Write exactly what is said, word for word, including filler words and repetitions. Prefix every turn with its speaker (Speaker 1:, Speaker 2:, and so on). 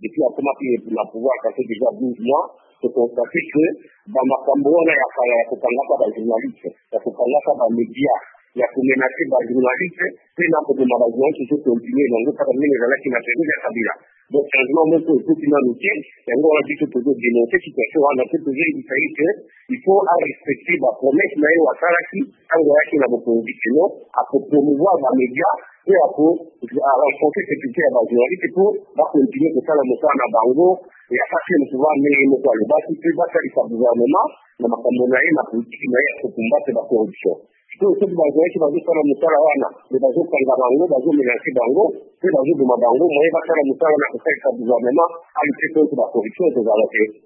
Speaker 1: depuis la première la pouvoir, ça fait déjà douze mois, de constater que dans ma cambouana, il y a pas de journalistes, il y a pas de médias, il y a menacé des journalistes, puis il y a des magasins qui sont continués, donc il y a des gens qui n'ont pas de Kabila. Donc, changement, même pour tout le monde, il y a un dit que pour dénoncer cette situation, on a fait toujours une différence qu'il faut respecter la promesse, mais il y a Saraki, un gars qui n'a pas conditionné, à promouvoir les médias, et à renforcer cette culture à la journaliste pour continuer de faire la moto à Bango, et à faire le pouvoir, mais il ne peut pas le battre, il peut pas faire le gouvernement, mais ma camonaï, ma politique, mais il faut combattre la corruption. Tout ce qui va jouer, qui va jouer sur la Moussala, les bateaux Kangabango, les bateaux Mélanché Bango, les bateaux de Mabango, moi, il va faire la Moussala, on a fait le gouvernement, à lutter contre la corruption et les arrêter.